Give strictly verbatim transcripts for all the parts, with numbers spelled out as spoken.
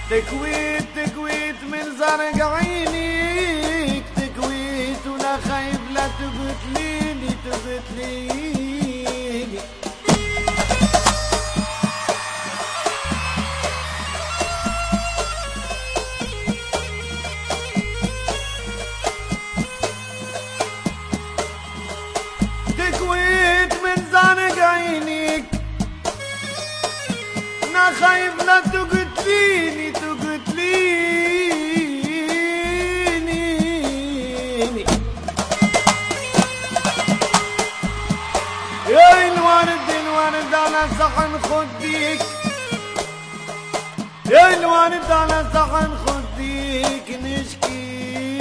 تكويت تكويت من زرق عينيك تكويت وانا خايف لا تقتليني تقتليني. تكويت من زرق عينيك انا خايف لا تقتليني تقتليني. يا الورد الورد على صحن خديك يا الورد على صحن خديك نشكي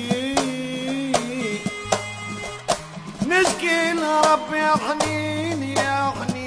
نشكي لرب يا حنين يا حنين.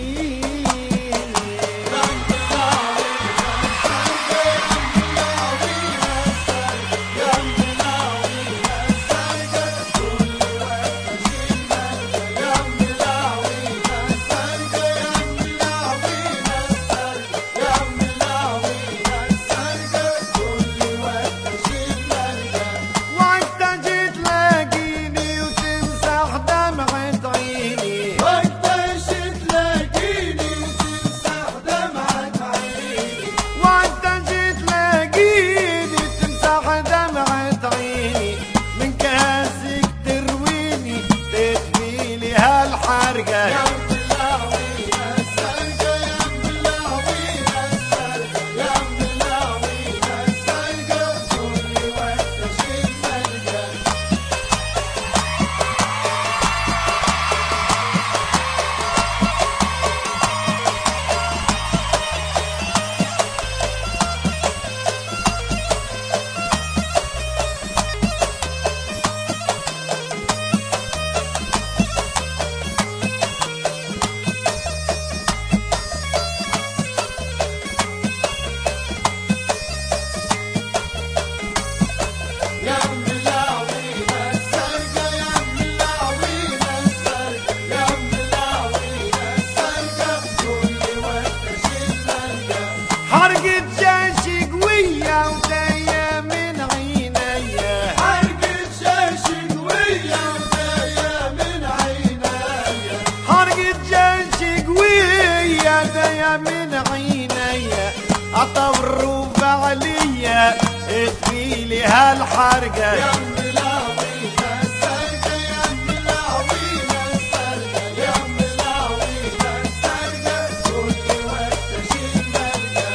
من عيني اطور عليا تفيلي هالحرقه يا ملاوي السرقه يا ملاوي السرقه يا ملاوي السرقه كل وقت شيل ملقى.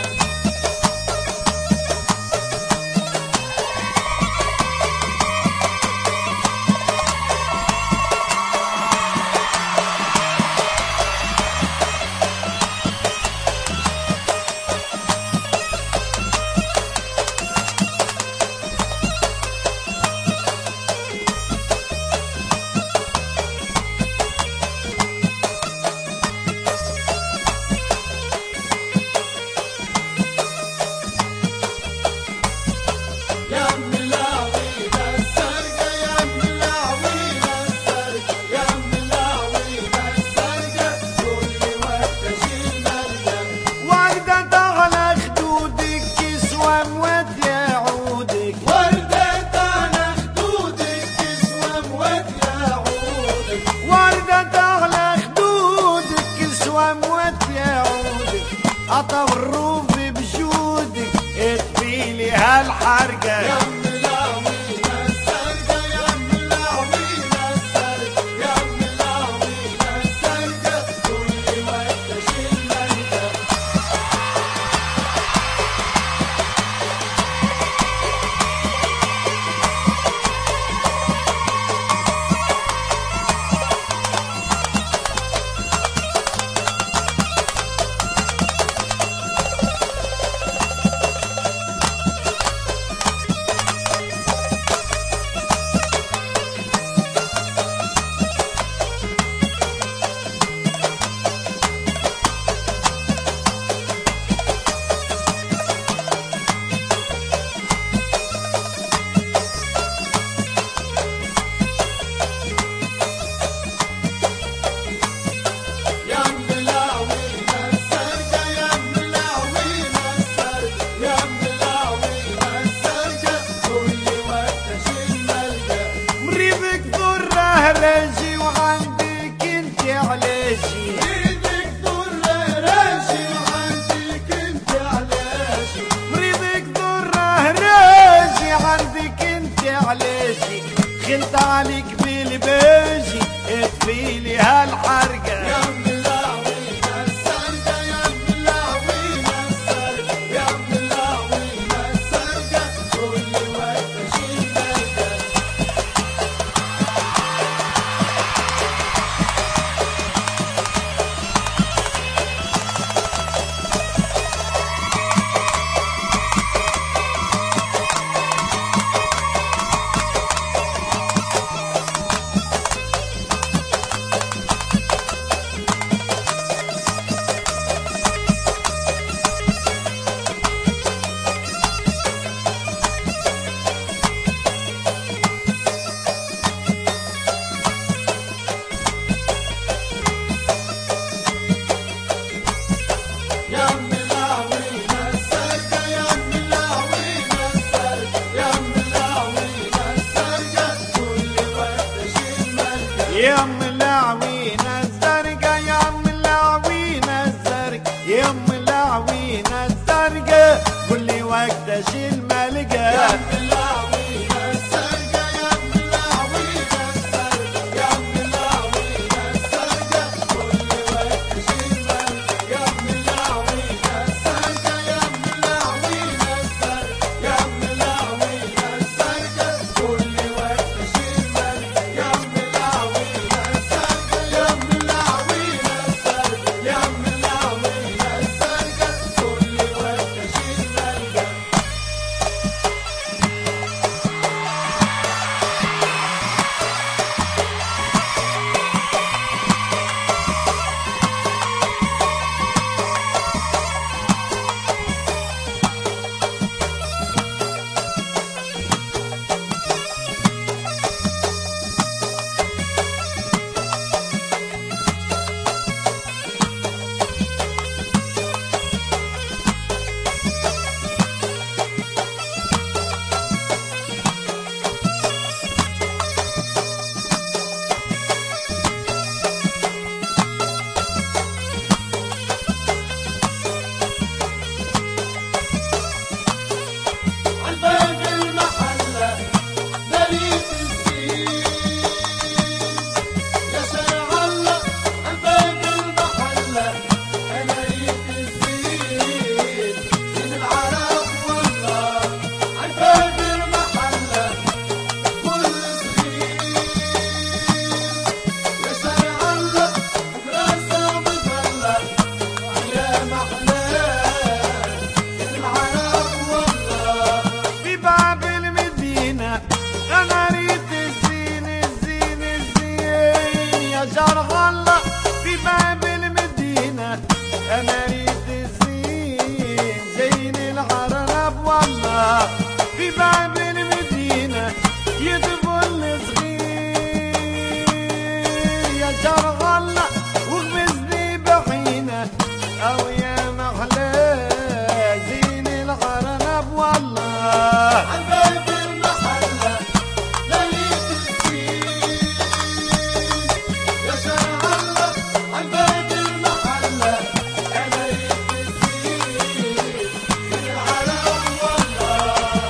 اطور بجودك تفيلي هالحرقه يا ملاوي السرقه يا ملاوي السرقه يا ملاوي السرقه كل وقت شيل ملقى. قلت عليك بالبيجي تفيلي هالحرقة يا ملاوين السرقة يا ملاوين السرقة يا ملاوين السرقة كل وقت اشيل ملقى يا ملاوين السرقة يا ملاوين السرقة يا ملاوين السرقة كل وقت اشيل ملقى يا ملاوين الزرقاء يا ملاوين الزرقاء يا ملاوين الزرقاء كل وقت اشيل ملقى يا ملاوين السرقة يا ملاوين السرقة يا ملاوين السرقة كل وقت اشيل ملقى يا ملاوين السرقة يا ملاوين السرقة يا ملاوين السرقة كل وقت اشيل ملقى يا ملاوين السرقة يا ملاوين السرقة يا ملاوين السرقة كل وقت اشيل ملقى عالباب المحلة بريت الزين يا شارع الله عالباب المحلة أنا ريت الزين من العراق والله عالباب المحلة كل صغير يا شارع الله براسة مظلة وعلى محلاه من العراق والله في باب المدينة أنا ريت الزين الزين الزين يا شرع الله في باب المدينة أنا ريت الزين زين العرب والله في باب المدينة يدخل صغير يا شرع الله وغمزني بحينة أو يا محلى زين العرب والله عالباب المحلة لقيت الزين يا شارع الله عالباب المحلة أنا ريت الزين من العراق والله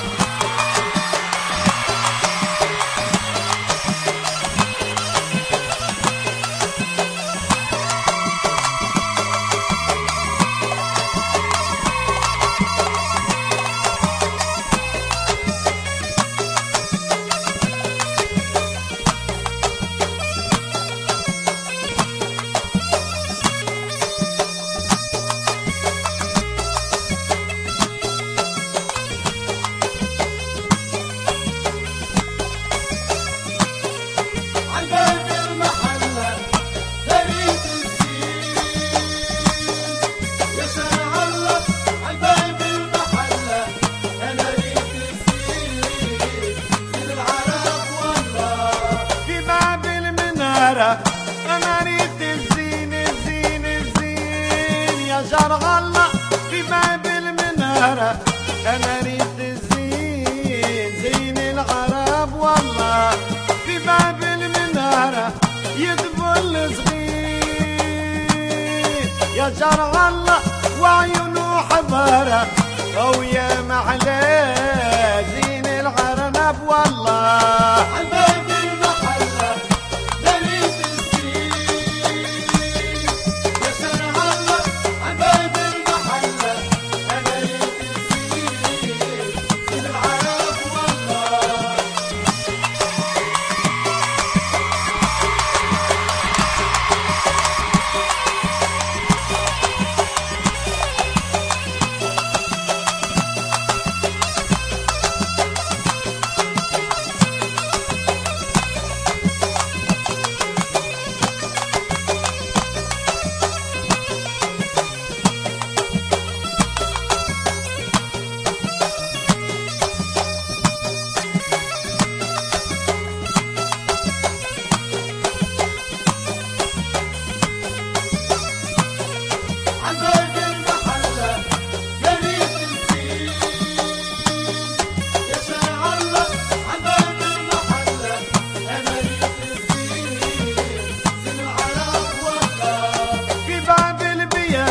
عالباب المحلة لقيت الزين يا شارع الله عالباب المحلة أنا ريت الزين من العراق والله في باب المنارة أنا ريت الزين الزين الزين يا شرع الله في باب المنارة أنا ريت الزين زين العرب والله في باب المنارة يدخل صغير يا شرع الله وعيونه حضارة أو يا محلى زين العرب والله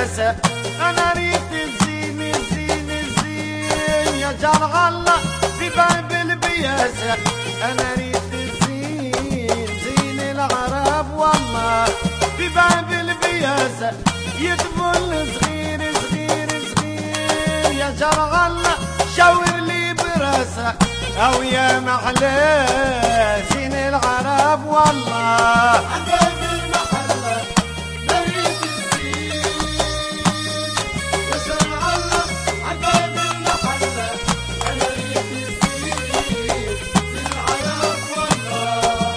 البياسة انا ريت الزين الزين الزين يا جرع الله في باب البياسة انا ريت الزين زين العرب والله في باب البياسة يدبل صغير صغير صغير يا جرع الله شاور لي براسه او يا معلى زين العرب والله عباب المحلة بريد الزين يا شرع الله عباب المحلة أنا ريت الزين في العرب والله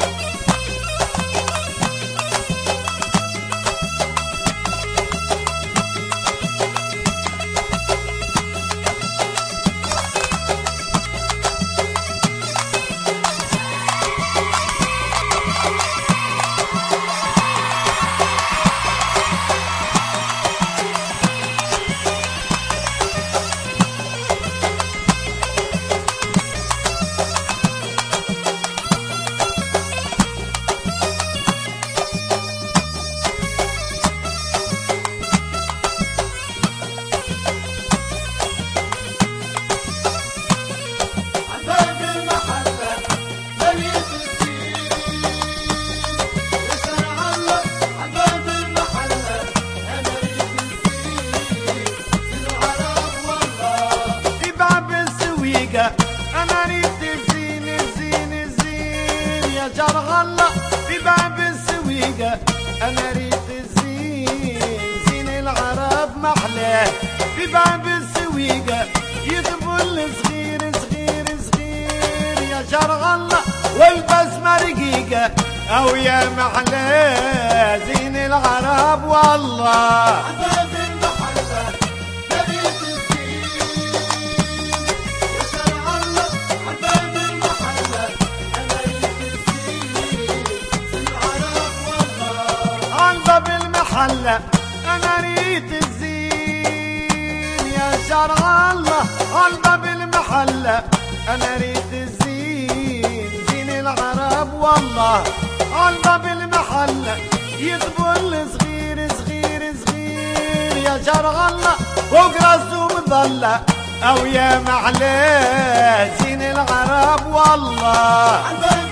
عباب المحلة بريد الزين يا شرع الله عباب المحلة أنا ريت الزين في العرب والله في باب السويقة انا ريت الزين الزين الزين يا جرع الله في باب السويقة انا ريت الزين زين العرب محلاه في باب السويقة يذبل صغير صغير صغير يا جرع الله والبسمة رقيقة او يا محلاه زين العرب والله عباب المحلة بريد الزين يا شرع الله عباب المحلة أنا ريت الزين في العرب والله عن باب المحلة انا ريت الزين يا شرع الله عن باب المحلة انا ريت الزين زين العرب والله عن باب المحلة يذبل صغير صغير صغير يا شرع الله فوق راسه مظلة او يا معلى زين العرب والله عباب